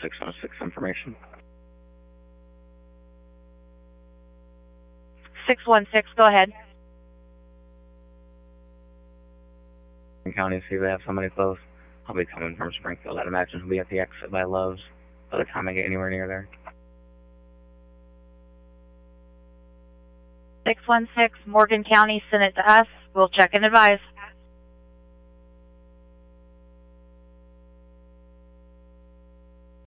616 information. 616, go ahead. County, see if they have somebody close. I'll be coming from Springfield. I'd imagine he'll be at the exit by Love's by the time I get anywhere near there. 616, Morgan County, send it to us. We'll check and advise.